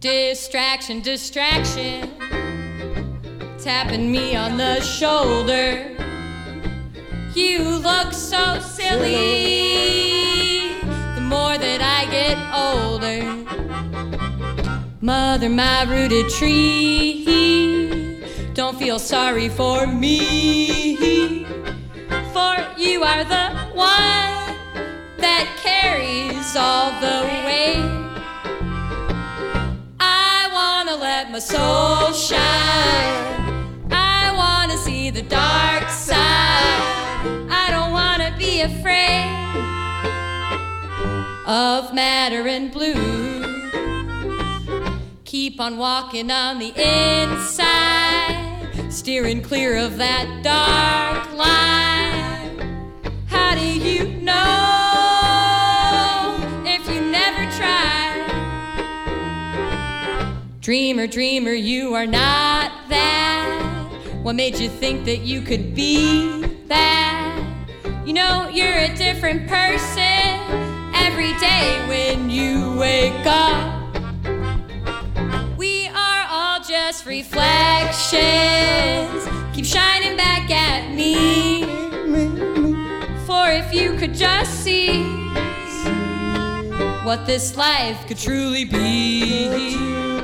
Distraction, distraction, tapping me on the shoulder. You look so silly the more that I get older. Mother, my rooted tree, don't feel sorry for me, for you are the one that carries all the weight. Let my soul shine. I wanna see the dark side. I don't wanna be afraid of matter and blue. Keep on walking on the inside, steering clear of that dark line. How do you know if you never try? Dreamer, dreamer, you are not that. What made you think that you could be that? You know you're a different person every day when you wake up. We are all just reflections, keep shining back at me. For if you could just see what this life could truly be.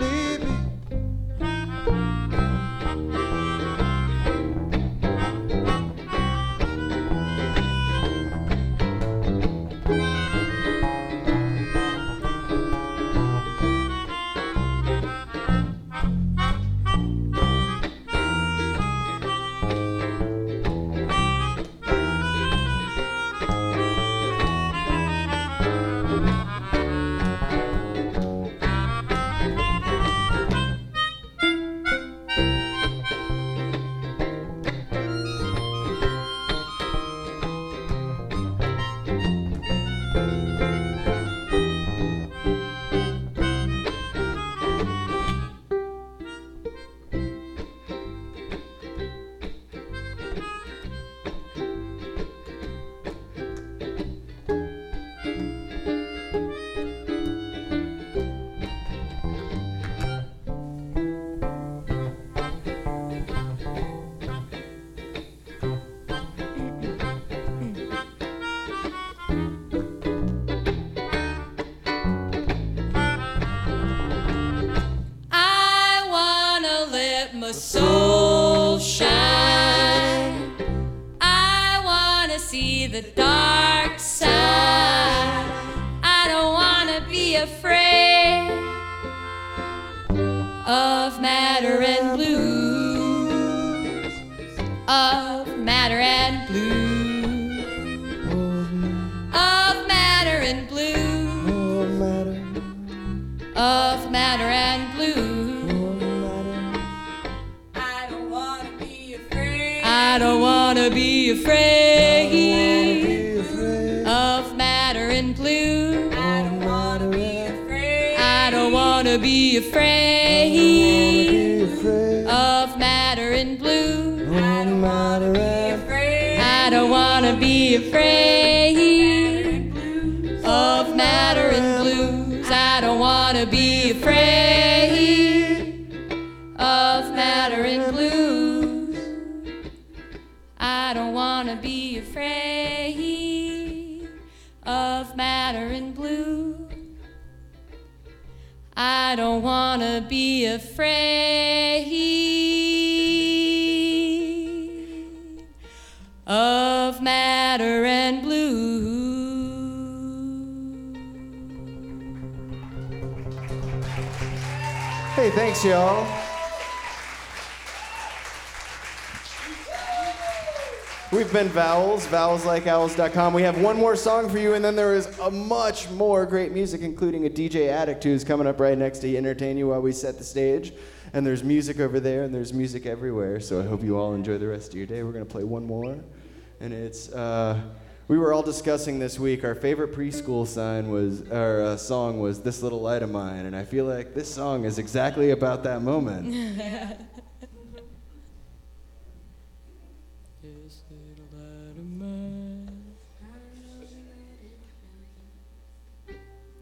Soul shine. I wanna see the dark side. I don't wanna be afraid of matter and blues, of matter and blues, of matter and blues, of matter and blues. I don't wanna be afraid of matter and blue. I don't wanna be afraid. I don't wanna be afraid of matter and blue. I don't wanna be afraid. I don't wanna be afraid of matter and blues. I don't wanna be afraid of matter and blues. I don't wanna be afraid of matter and blue. I don't wanna be afraid of matter and blue. Hey, thanks, y'all. We've been Vowels, vowelslikeowls.com. We have one more song for you, and then there is a much more great music, including a DJ Addict who's coming up right next to entertain you while we set the stage. And there's music over there, and there's music everywhere, so I hope you all enjoy the rest of your day. We're going to play one more, and it's, we were all discussing this week, our favorite preschool song was This Little Light of Mine, and I feel like this song is exactly about that moment. This little light of mine,